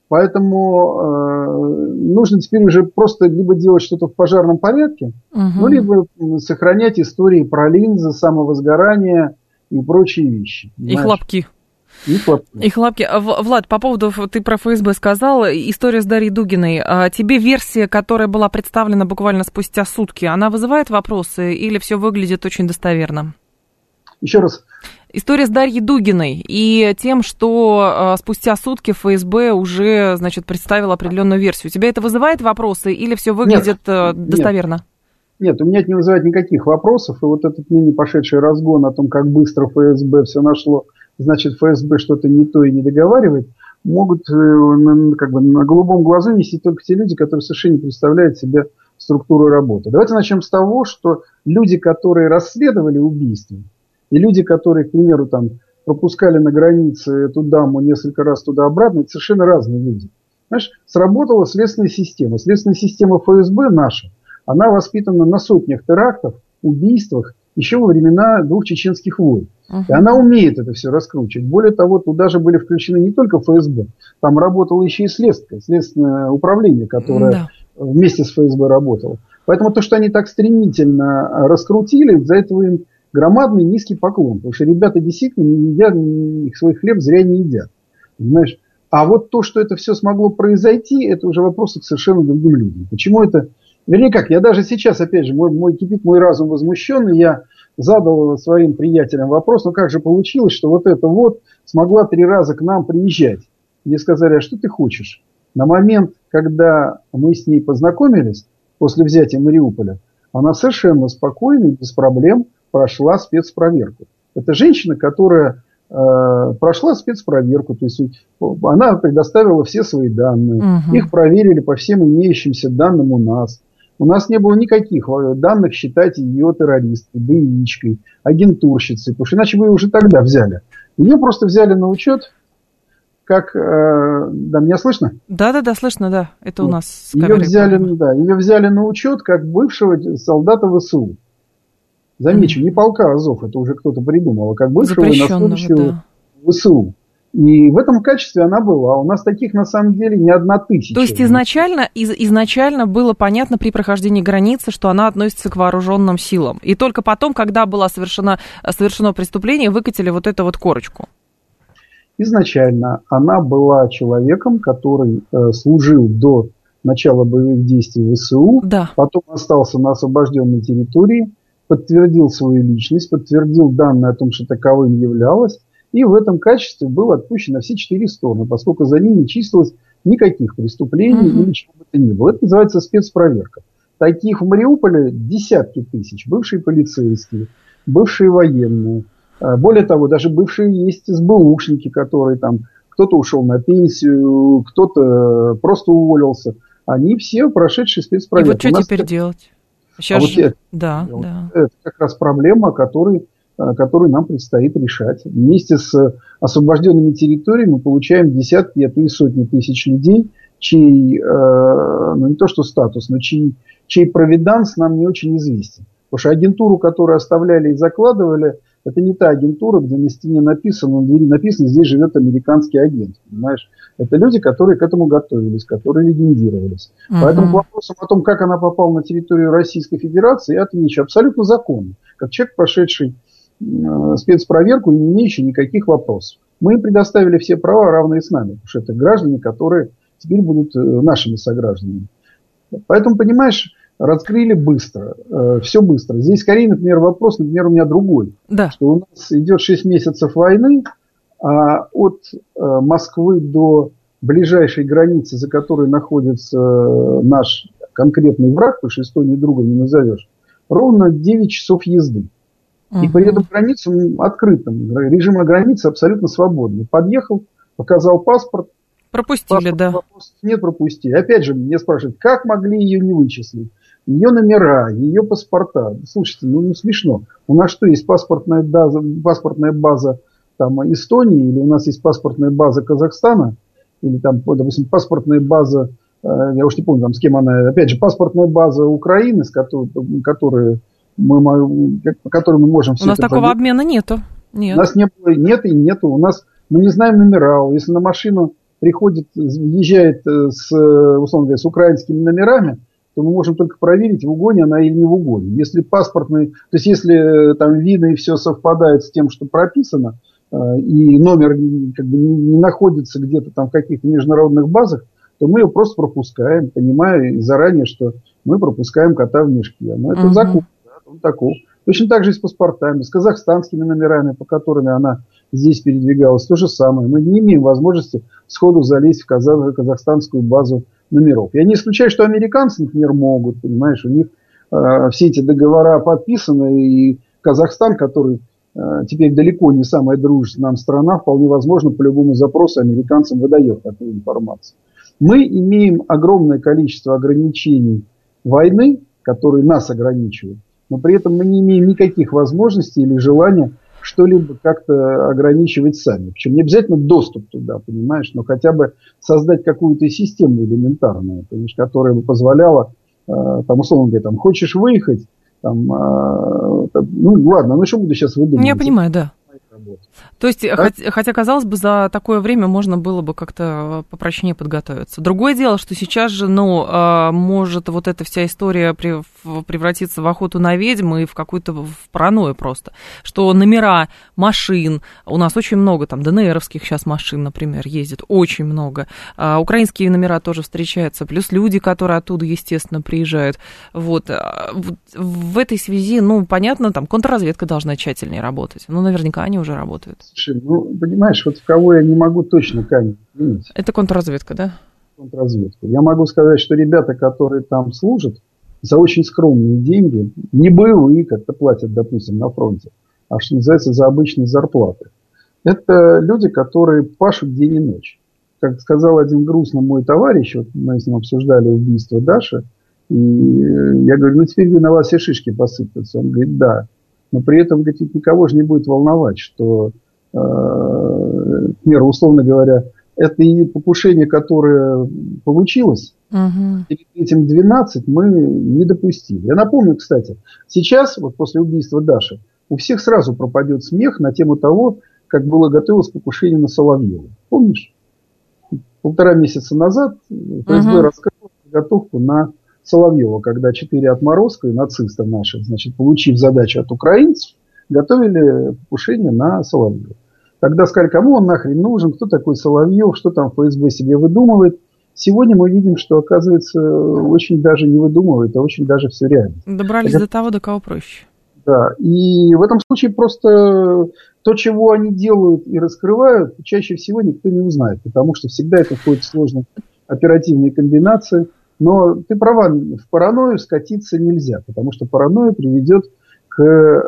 Speaker 3: Поэтому нужно теперь уже просто либо делать что-то в пожарном порядке, угу. ну, либо сохранять истории про линзы, самовозгорание и прочие вещи.
Speaker 2: И хлопки.
Speaker 3: И хлопки.
Speaker 2: И хлопки. Влад, по поводу, ты про эф эс бэ сказал, история с Дарьей Дугиной. Тебе версия, которая была представлена буквально спустя сутки, она вызывает вопросы или все выглядит очень достоверно?
Speaker 3: Еще раз.
Speaker 2: История с Дарьей Дугиной и тем, что спустя сутки эф эс бэ уже, значит, представила определенную версию. Тебя это вызывает вопросы или все выглядит нет, достоверно?
Speaker 3: Нет. Нет, у меня это не вызывает никаких вопросов. И вот этот ныне пошедший разгон о том, как быстро эф эс бэ все нашло, значит, эф эс бэ что-то не то и не договаривает, могут как бы на голубом глазу нести только те люди, которые совершенно не представляют себе структуру работы. Давайте начнем с того, что люди, которые расследовали убийство, и люди, которые, к примеру, там, пропускали на границе эту даму несколько раз туда-обратно, это совершенно разные люди. Знаешь, сработала следственная система. Следственная система эф эс бэ наша, она воспитана на сотнях терактов, убийствах, еще во времена двух чеченских войн. Uh-huh. И она умеет это все раскручивать. Более того, туда же были включены не только эф эс бэ, там работало еще и следствие, следственное управление, которое uh-huh. вместе с эф эс бэ работало. Поэтому то, что они так стремительно раскрутили, за этого им громадный низкий поклон. Потому что ребята действительно не едят, их свой хлеб зря не едят. Понимаешь? А вот то, что это все смогло произойти, это уже вопросы к совершенно другим людям. Почему это... Вернее как, я даже сейчас, опять же, мой, мой кипит мой разум возмущенный, я задал своим приятелям вопрос, ну как же получилось, что вот это вот смогла три раза к нам приезжать. Мне сказали, а что ты хочешь? На момент, когда мы с ней познакомились, после взятия Мариуполя, она совершенно спокойно и без проблем прошла спецпроверку. Это женщина, которая э, прошла спецпроверку, то есть она предоставила все свои данные, угу. их проверили по всем имеющимся данным у нас. У нас не было никаких данных считать ее террористкой, боевичкой, агентурщицей, потому что иначе вы ее уже тогда взяли. Ее просто взяли на учет, как... Э, да, меня слышно?
Speaker 2: Да-да-да, слышно, да. Это вот. У нас...
Speaker 3: Ее взяли, да, ее взяли на учет как бывшего солдата вэ эс у. Замечу, mm. не полка Азов, это уже кто-то придумал, а как бывшего военнослужащего да. вэ эс у. И в этом качестве она была. У нас таких на самом деле не одна тысяча.
Speaker 2: То есть изначально, из, изначально было понятно при прохождении границы, что она относится к вооруженным силам. И только потом, когда было совершено, совершено преступление, выкатили вот эту вот корочку.
Speaker 3: Изначально она была человеком, который э, служил до начала боевых действий вэ эс у,
Speaker 2: да.
Speaker 3: потом остался на освобожденной территории, подтвердил свою личность, подтвердил данные о том, что таковым являлась, и в этом качестве был отпущен на все четыре стороны, поскольку за ним не числилось никаких преступлений uh-huh. или чего бы то ни было. Это называется спецпроверка. Таких в Мариуполе десятки тысяч. Бывшие полицейские, бывшие военные. Более того, даже бывшие есть эс бэ ушники, которые там, кто-то ушел на пенсию, кто-то просто уволился. Они все прошедшие спецпроверку.
Speaker 2: И вот что теперь делать? Сейчас
Speaker 3: а
Speaker 2: же...
Speaker 3: вот это,
Speaker 2: да,
Speaker 3: вот
Speaker 2: да.
Speaker 3: это как раз проблема, которой, которую нам предстоит решать. Вместе с освобожденными территориями мы получаем десятки, а то и сотни тысяч людей, чей, э, ну не то что статус, но чей, чей провиданс нам не очень известен. Потому что агентуру, которую оставляли и закладывали, Это не та агентура, где на стене написано, на двери написано, здесь живет американский агент, понимаешь? Это люди, которые к этому готовились, которые легендировались. Uh-huh. Поэтому к вопросу о том, как она попала на территорию Российской Федерации, я отвечу абсолютно законно. Как человек, прошедший э, спецпроверку и не имеющий никаких вопросов. Мы им предоставили все права, равные с нами, потому что это граждане, которые теперь будут э, нашими согражданами. Поэтому, понимаешь, раскрыли быстро, э, все быстро. Здесь скорее, например, вопрос, например, у меня другой. Да. Что у нас идет шесть месяцев войны, а от э, Москвы до ближайшей границы, за которой находится э, наш конкретный враг, потому что Эстонию другом не назовешь, ровно девять часов езды. Uh-huh. И при этом граница открыта, режим на границе абсолютно свободный. Подъехал, показал паспорт.
Speaker 2: Пропустили, паспорт, да.
Speaker 3: Вопрос, нет, пропустили. Опять же, мне спрашивают, как могли ее не вычислить? Ее номера, ее паспорта. Слушайте, ну не смешно. У нас что, есть паспортная база, паспортная база там, Эстонии, или у нас есть паспортная база Казахстана, или там, допустим, паспортная база, э, я уж не помню, там, с кем она, опять же, паспортная база Украины, с которой, которые мы, по которой мы можем...
Speaker 2: У нас такого проверить. Обмена нету. Нет.
Speaker 3: У нас не было, нет и нету. У нас, мы не знаем номера. Если на машину приходит, въезжает с, условно говоря, с украинскими номерами, то мы можем только проверить, в угоне она или не в угоне. Если паспортный, то есть если там видно и все совпадает с тем, что прописано, и номер как бы не находится где-то там в каких-то международных базах, то мы ее просто пропускаем, понимая заранее, что мы пропускаем кота в мешке. Но это uh-huh. закон, да, он таков. Точно так же и с паспортами, с казахстанскими номерами, по которым она здесь передвигалась. То же самое. Мы не имеем возможности сходу залезть в казах, казахстанскую базу номеров. Я не исключаю, что американцы, например, могут, понимаешь, у них э, все эти договора подписаны, и Казахстан, который э, теперь далеко не самая дружественная нам страна, вполне возможно, по любому запросу американцам выдает такую информацию. Мы имеем огромное количество ограничений войны, которые нас ограничивают, но при этом мы не имеем никаких возможностей или желания что-либо как-то ограничивать сами. Причем не обязательно доступ туда, понимаешь, но хотя бы создать какую-то систему элементарную, понимаешь, которая бы позволяла, э, там, условно говоря, там, хочешь выехать, там, э, там, ну ладно, ну что буду сейчас выдумывать?
Speaker 2: Я понимаю, да. То есть, а? хотя, хотя, казалось бы, за такое время можно было бы как-то попрочнее подготовиться. Другое дело, что сейчас же, ну, может вот эта вся история превратиться в охоту на ведьм и в какую-то в паранойю просто. Что номера машин, у нас очень много, там, ДНРовских сейчас машин, например, ездит, очень много. А украинские номера тоже встречаются, плюс люди, которые оттуда, естественно, приезжают. Вот. В этой связи, ну, понятно, там, контрразведка должна тщательнее работать. Ну, наверняка они уже работают.
Speaker 3: Слушай, ну, понимаешь, вот в кого я не могу точно камень видеть.
Speaker 2: Это контрразведка, да?
Speaker 3: Контрразведка. Я могу сказать, что ребята, которые там служат, за очень скромные деньги, не боевые, как-то платят, допустим, на фронте, а что называется, за обычные зарплаты. Это люди, которые пашут день и ночь. Как сказал один грустно мой товарищ, вот мы с ним обсуждали убийство Даши, и я говорю, ну теперь на вас все шишки посыпятся. Он говорит, да. Но при этом, говорит, никого же не будет волновать, что, э, например, условно говоря, это и покушение, которое получилось, uh-huh. перед этим двенадцать мы не допустили. Я напомню, кстати, сейчас, вот после убийства Даши, у всех сразу пропадет смех на тему того, как было готовилось покушение на Соловьева. Помнишь? Полтора месяца назад ФСБ uh-huh. раскрыла подготовку на Соловьева, когда четыре отморозка и нацисты наши, значит, получив задачу от украинцев, готовили покушение на Соловьева. Тогда сказали, кому он нахрен нужен, кто такой Соловьев, что там ФСБ себе выдумывает. Сегодня мы видим, что, оказывается, очень даже не выдумывает, а очень даже все реально.
Speaker 2: Добрались так, до того, до кого проще.
Speaker 3: Да, и в этом случае просто то, чего они делают и раскрывают, чаще всего никто не узнает, потому что всегда это входит в сложные оперативные комбинации. Но ты права, в паранойю скатиться нельзя, потому что паранойя приведет к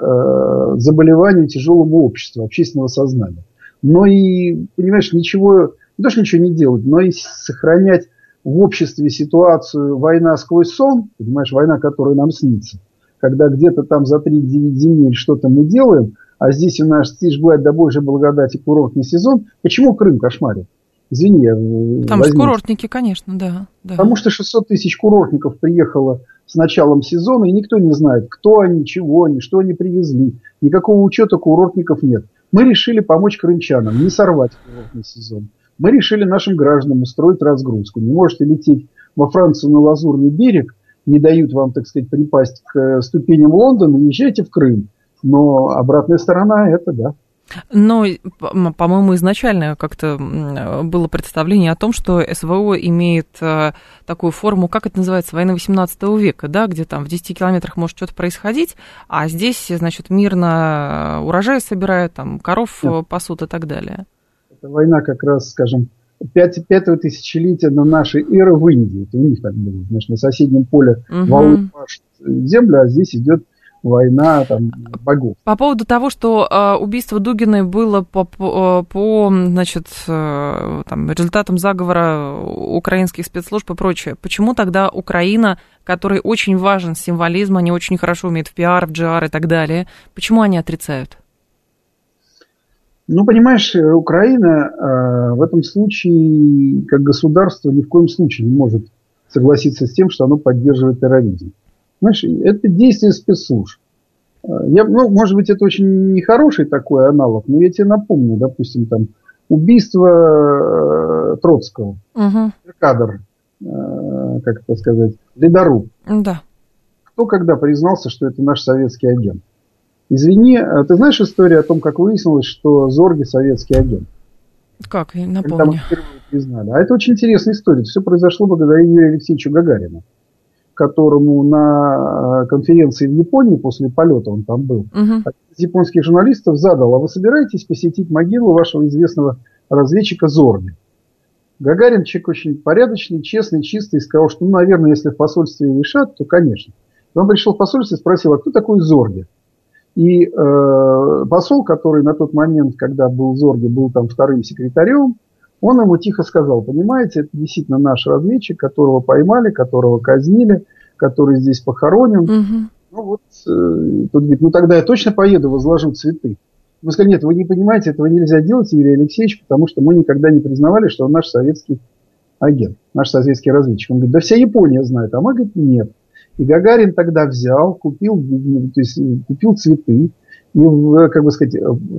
Speaker 3: э, заболеванию тяжелого общества, общественного сознания. Но и, понимаешь, ничего, не то, что ничего не делать, но и сохранять в обществе ситуацию война сквозь сон, понимаешь, война, которая нам снится, когда где-то там за три девять земель что-то мы делаем, а здесь у нас, тишь гладь да божья благодать и курортный сезон. Почему Крым кошмарит? Извини, я
Speaker 2: Там возьму. Же курортники, конечно, да, да.
Speaker 3: Потому что шестьсот тысяч курортников приехало с началом сезона, и никто не знает, кто они, чего они, что они привезли. Никакого учета курортников нет. Мы решили помочь крымчанам, не сорвать курортный сезон. Мы решили нашим гражданам устроить разгрузку. Не можете лететь во Францию на Лазурный берег, не дают вам, так сказать, припасть к ступеням Лондона, езжайте в Крым. Но обратная сторона это, да.
Speaker 2: Но, по-моему, изначально как-то было представление о том, что СВО имеет такую форму, как это называется, войны восемнадцатого века, да, где там в десяти километрах может что-то происходить, а здесь, значит, мирно урожай собирают, там, коров Нет. пасут и так далее.
Speaker 3: Это война как раз, скажем, пятого тысячелетия на нашей эры в Индии. Это у них так было. Значит, на соседнем поле угу. валу пашут землю, а здесь идет война там, богов.
Speaker 2: По поводу того, что э, убийство Дугиной было по, по, по значит, э, там, результатам заговора украинских спецслужб и прочее, почему тогда Украина, которой очень важен символизм, они очень хорошо умеют в пиар, в джи ар и так далее, почему они отрицают?
Speaker 3: Ну, понимаешь, Украина э, в этом случае, как государство, ни в коем случае не может согласиться с тем, что оно поддерживает терроризм. Знаешь, это действие спецслужб. Я, ну, может быть, это очень нехороший такой аналог, но я тебе напомню, допустим, там убийство Троцкого, угу. кадр, как это сказать, ледоруб.
Speaker 2: Да.
Speaker 3: Кто когда признался, что это наш советский агент? Извини, ты знаешь историю о том, как выяснилось, что Зорге советский агент?
Speaker 2: Как? Я напомню.
Speaker 3: Когда мы впервые признали. А это очень интересная история. Все произошло благодаря Юрию Алексеевичу Гагарину, которому на конференции в Японии после полета, он там был, uh-huh. один из японских журналистов задал: а вы собираетесь посетить могилу вашего известного разведчика Зорге? Гагарин человек очень порядочный, честный, чистый, сказал, что, ну, наверное, если в посольстве решат, то, конечно. И он пришел в посольство и спросил: а кто такой Зорге? И э, посол, который на тот момент, когда был Зорге, был там вторым секретарем, он ему тихо сказал: понимаете, это действительно наш разведчик, которого поймали, которого казнили, который здесь похоронен. Угу. Ну вот, э, тут говорит: ну тогда я точно поеду, возложу цветы. Мы сказали: нет, вы не понимаете, этого нельзя делать, Юрий Алексеевич, потому что мы никогда не признавали, что он наш советский агент, наш советский разведчик. Он говорит: да вся Япония знает, а мы, говорит, нет. И Гагарин тогда взял, купил, то есть, купил цветы и, как бы сказать,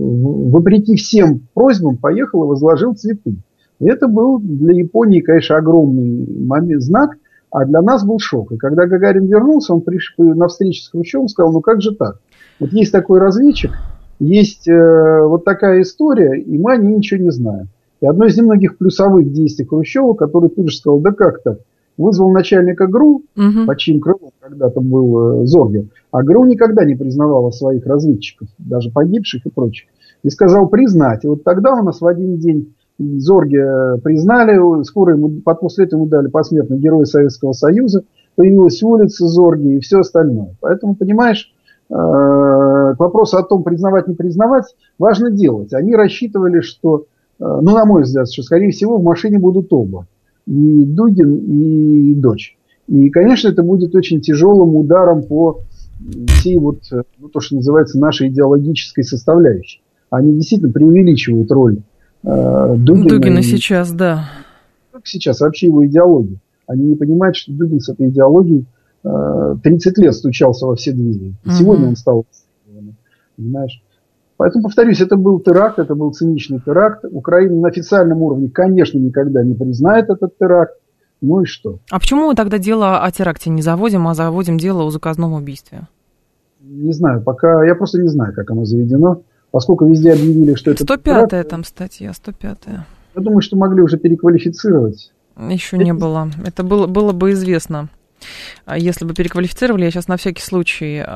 Speaker 3: вопреки всем просьбам поехал и возложил цветы. И это был для Японии, конечно, огромный момент, знак, а для нас был шок. И когда Гагарин вернулся, он пришел на встречу с Хрущевым, сказал: ну как же так? Вот есть такой разведчик, есть э, вот такая история, и мы о ней ничего не знаем. И одно из немногих плюсовых действий Хрущева, который тут же сказал: да как так? Вызвал начальника ГРУ, угу. под чьим крылом когда-то был э, Зорге, а ГРУ никогда не признавала своих разведчиков, даже погибших и прочих, и сказал признать. И вот тогда у нас в один день Зорге признали, скоро ему, после этого ему дали посмертно Героя Советского Союза, появилась улица Зорге и все остальное. Поэтому, понимаешь, э, к вопросу о том, признавать, не признавать, важно делать. Они рассчитывали, что, э, ну, на мой взгляд, что, скорее всего, в машине будут оба. И Дугин, и дочь. И, конечно, это будет очень тяжелым ударом по всей вот, ну, то, что называется, нашей идеологической составляющей. Они действительно преувеличивают роль э, Дугина.
Speaker 2: Дугина сейчас, да.
Speaker 3: Как сейчас, вообще его идеологию. Они не понимают, что Дугин с этой идеологией э, тридцать лет стучался во все двери. И угу. сегодня он стал, понимаешь. Поэтому, повторюсь, это был теракт, это был циничный теракт. Украина на официальном уровне, конечно, никогда не признает этот теракт. Ну и что?
Speaker 2: А почему мы тогда дело о теракте не заводим, а заводим дело о заказном убийстве?
Speaker 3: Не знаю, пока я просто не знаю, как оно заведено. Поскольку везде объявили, что это...
Speaker 2: сто пятая там статья, сто пятая.
Speaker 3: Я думаю, что могли уже переквалифицировать.
Speaker 2: Еще это... не было. Это было, было бы известно. Если бы переквалифицировали, я сейчас на всякий случай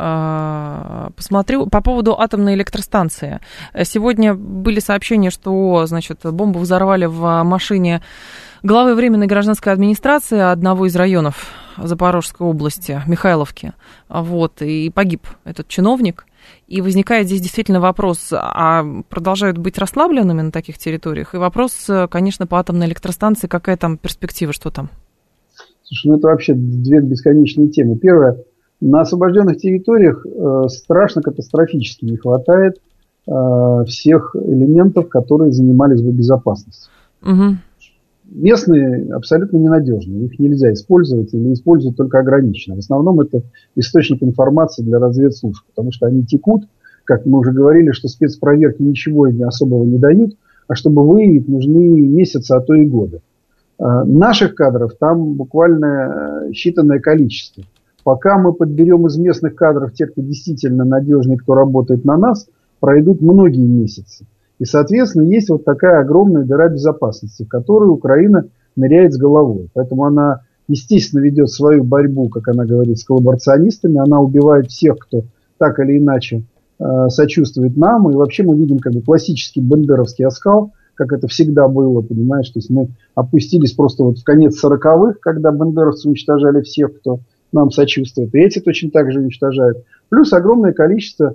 Speaker 2: посмотрю. По поводу атомной электростанции. Сегодня были сообщения, что, значит, бомбу взорвали в машине главы Временной гражданской администрации одного из районов Запорожской области, Михайловки. Вот, и погиб этот чиновник. И возникает здесь действительно вопрос, а продолжают быть расслабленными на таких территориях? И вопрос, конечно, по атомной электростанции, какая там перспектива, что там?
Speaker 3: Слушай, ну это вообще две бесконечные темы. Первое, на освобожденных территориях э, страшно катастрофически не хватает э, всех элементов, которые занимались бы безопасностью. Угу. местные абсолютно ненадежные. Их нельзя использовать или использовать только ограниченно. В основном это источник информации для разведслужб, потому что они текут, как мы уже говорили, что спецпроверки ничего особого не дают, а чтобы выявить, нужны месяцы, а то и годы. Наших кадров там буквально считанное количество. Пока мы подберем из местных кадров тех, кто действительно надежный, кто работает на нас, пройдут многие месяцы. И, соответственно, есть вот такая огромная дыра безопасности, в которую Украина ныряет с головой. Поэтому она, естественно, ведет свою борьбу, как она говорит, с коллаборационистами. Она убивает всех, кто так или иначе э, сочувствует нам. И вообще мы видим как бы классический бандеровский оскал, как это всегда было, понимаешь. То есть мы опустились просто вот в конец сороковых, когда бандеровцы уничтожали всех, кто нам сочувствует. И эти точно так же уничтожают. Плюс огромное количество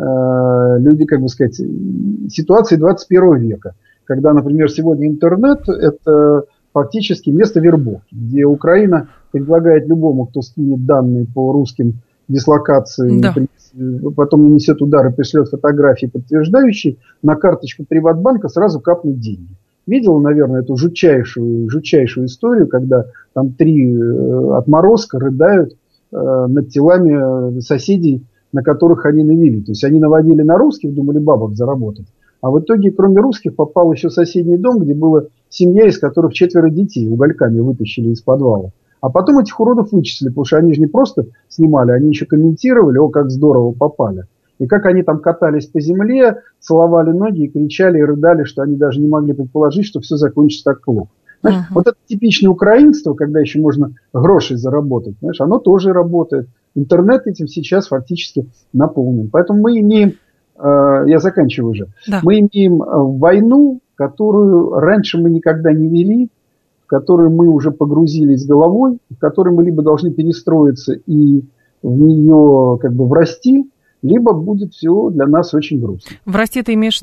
Speaker 3: люди, как бы сказать, ситуации двадцать первого века, когда, например, сегодня интернет – это фактически место вербовки, где Украина предлагает любому, кто скинет данные по русским дислокациям, да. потом нанесет удар и пришлет фотографии подтверждающие, на карточку Приватбанка сразу капнут деньги. Видела, наверное, эту жутчайшую, жутчайшую историю, когда там три отморозка рыдают над телами соседей, на которых они навели. То есть они наводили на русских, думали бабок заработать. А в итоге, кроме русских, попал еще соседний дом, где была семья, из которых четверо детей угольками вытащили из подвала. А потом этих уродов вычислили, потому что они же не просто снимали, они еще комментировали, о, как здорово попали. И как они там катались по земле, целовали ноги и кричали и рыдали, что они даже не могли предположить, что все закончится так плохо. Знаешь, uh-huh. Вот это типичное украинство, когда еще можно гроши заработать, знаешь, оно тоже работает. Интернет этим сейчас фактически наполнен. Поэтому мы имеем, э, я заканчиваю уже, да. мы имеем войну, которую раньше мы никогда не вели, в которую мы уже погрузились головой, в которой мы либо должны перестроиться и в нее как бы врасти, либо будет все для нас очень грустно.
Speaker 2: Врасти ты имеешь,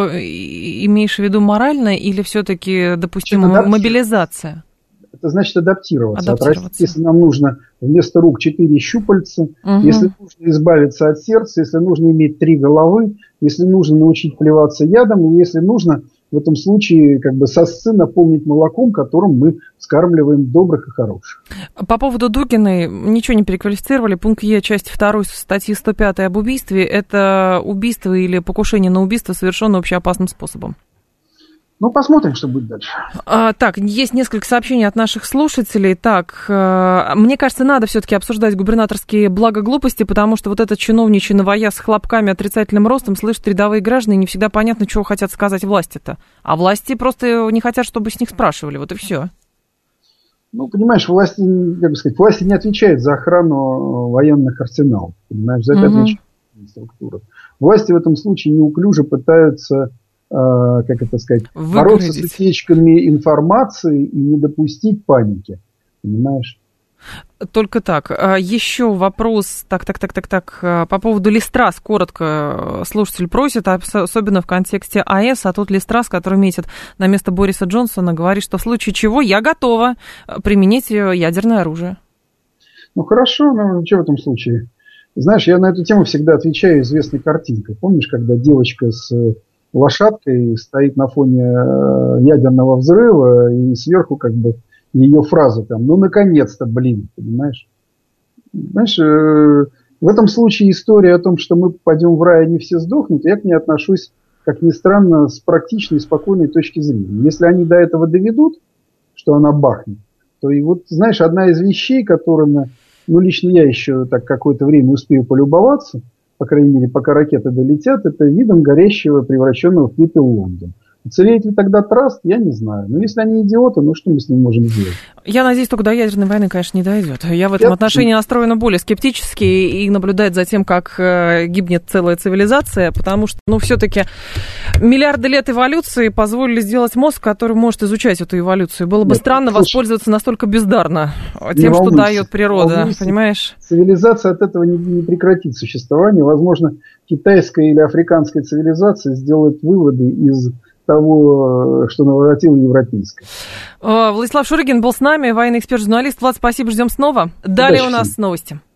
Speaker 2: имеешь в виду морально или все-таки допустима мобилизация?
Speaker 3: Это значит адаптироваться.
Speaker 2: адаптироваться.
Speaker 3: Отрастить, если нам нужно вместо рук четыре щупальца, угу. если нужно избавиться от сердца, если нужно иметь три головы, если нужно научить плеваться ядом, и если нужно в этом случае как бы сосцы наполнить молоком, которым мы вскармливаем добрых и хороших.
Speaker 2: По поводу Дугиной ничего не переквалифицировали. Пункт Е, часть второй статьи сто пятой об убийстве. Это убийство или покушение на убийство, совершенное общеопасным способом.
Speaker 3: Ну, посмотрим, что будет дальше.
Speaker 2: А, так, есть несколько сообщений от наших слушателей. Так, э, мне кажется, надо все-таки обсуждать губернаторские благоглупости, потому что вот этот чиновничий новояз с хлопками, отрицательным ростом слышат рядовые граждане, и не всегда понятно, чего хотят сказать власти-то. А власти просто не хотят, чтобы с них спрашивали, вот и все.
Speaker 3: Ну, понимаешь, власти, как бы сказать, власти не отвечают за охрану военных арсеналов. Понимаешь, за это угу. отвечает структура. Власти в этом случае неуклюже пытаются... как это сказать,
Speaker 2: Выгородить.
Speaker 3: Бороться с утечками информации и не допустить паники. Понимаешь?
Speaker 2: Только так. Еще вопрос, так, так, так, так, так, по поводу Листрас, коротко слушатель просит, особенно в контексте АЭС, а тут Листрас, который метит на место Бориса Джонсона, говорит, что в случае чего я готова применить ядерное оружие.
Speaker 3: Ну хорошо, но что в этом случае? Знаешь, я на эту тему всегда отвечаю известной картинкой. Помнишь, когда девочка с лошадкой стоит на фоне ядерного взрыва, и сверху как бы ее фраза там, ну наконец-то, блин, понимаешь? Знаешь, в этом случае история о том, что мы попадем в рай, и не все сдохнут, я к ней отношусь, как ни странно, с практичной и спокойной точки зрения. Если они до этого доведут, что она бахнет, то и вот, знаешь, одна из вещей, которыми, ну лично я еще так какое-то время успею полюбоваться, по крайней мере, пока ракеты долетят, это видом горящего, превращенного в пепел Лондона. Уцелеет ли тогда Траст, я не знаю. Но если они идиоты, ну что мы с ним можем сделать?
Speaker 2: Я надеюсь, только до ядерной войны, конечно, не дойдет. Я в этом я отношении настроена более скептически и наблюдать за тем, как гибнет целая цивилизация, потому что, ну, все-таки миллиарды лет эволюции позволили сделать мозг, который может изучать эту эволюцию. Было бы Нет, странно слушай, воспользоваться настолько бездарно тем, что дает природа, волнуйся. Понимаешь?
Speaker 3: Цивилизация от этого не, не прекратит существование. Возможно, китайская или африканская цивилизация сделает выводы из того, что наворотила европейская.
Speaker 2: Владислав Шурыгин был с нами, военный эксперт-журналист. Влад, спасибо, ждем снова. Далее Удачи у нас всем. Новости.